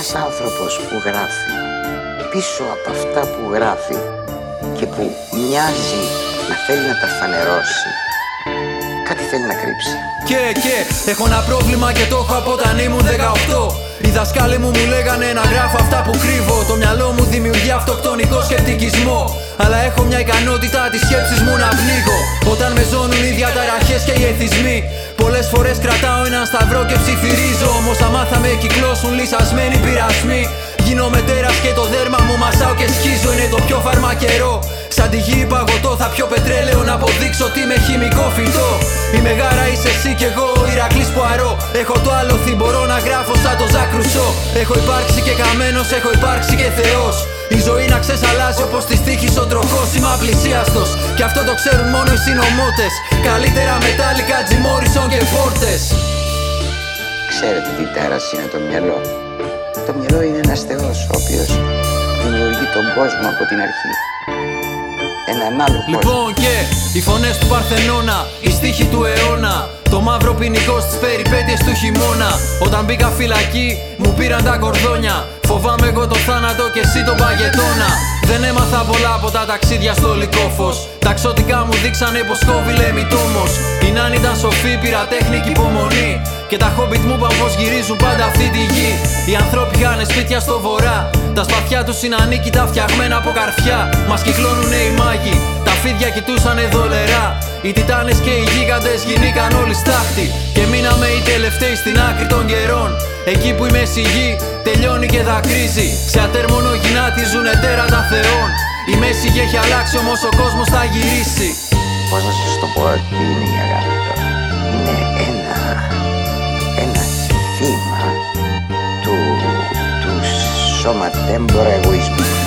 Ένας άνθρωπος που γράφει, πίσω από αυτά που γράφει και που μοιάζει να θέλει να τα φανερώσει, κάτι θέλει να κρύψει. Και έχω ένα πρόβλημα και το έχω από όταν ήμουν 18. Οι δασκάλοι μου λέγανε να γράφω αυτά που κρύβω. Το μυαλό μου δημιουργεί αυτοκτονικό σκεπτικισμό, αλλά έχω μια ικανότητα τις σκέψεις μου να πνίγω. Όταν με ζώνουν οι διαταραχές και οι εθισμοί, πολλές φορές κρατάω έναν σταυρό και ψιθυρίζω. Όμως άμα θα με κυκλώσουν λυσασμένοι πειρασμοί, γίνομαι τέρας και το δέρμα μου μασάω και σκίζω. Είναι το πιο φαρμακερό, σαν τη γη παγωτό. Θα πιω πετρέλαιο να αποδείξω ότι είμαι χημικό φυτό. Η Μεγάρα είσαι εσύ κι εγώ ο Ηρακλής Πουαρό. Έχω το άλοθη, μπορώ να γράφω σαν το Ζακ Ρουσό. Έχω υπάρξει και καμένος, έχω υπάρξει και Θεός. Η ζωή να ξεσαλάζει όπως της τύχης ο τροχός. Είμαι απλησίαστος κι αυτό το ξέρουν μόνο οι συνωμότες. Καλύτερα μετάλλικα, Τζι Μόρισον και Φόρτες. Ξέρετε τι τέρας είναι το μυαλό? Το μυαλό είναι ένας θεός ο οποίος δημιουργεί τον κόσμο από την αρχή. Έναν άλλο κόσμο. Λοιπόν και οι φωνές του Παρθενώνα, οι στίχοι του αιώνα, το μαύρο ποινικό στις περιπέτειες του χειμώνα. Όταν μπήκα φυλακή μου πήραν τα κορδόνια. Φοβάμαι εγώ το θάνατο και εσύ τον παγετώνα. Δεν έμαθα πολλά από τα ταξίδια στο Λυκόφος. Τα ξωτικά μου δείξανε πως κόβει λέμει τόμος. Η Νάνη ήταν σοφή, πειρατέχνη και υπομονή. Και τα χόμπιτ μου είπαν πως γυρίζουν πάντα αυτή τη γη. Οι ανθρώποι είχανε σπίτια στο βορρά. Τα σπαθιά τους είναι ανίκητα φτιαγμένα από καρφιά. Μας κυκλώνουνε οι μάγοι, τα φίδια κοιτούσανε δολερά. Οι τιτάνες και οι γίγαντες γινήκαν όλοι στάχτη. Και μείναμε οι τελευταίοι στην άκρη των καιρών. Εκεί που η μέση γη τελειώνει και δακρύζει. Σε ατέρμονο γυνάτιζουνε τέρατα θεών. Η μέση γη έχει αλλάξει, όμως ο κόσμος θα γυρίσει. Πώς να σας το πω τι είναι η αγάπη τώρα? Είναι ένα θύμα του σωματέμπορα εγωισμού.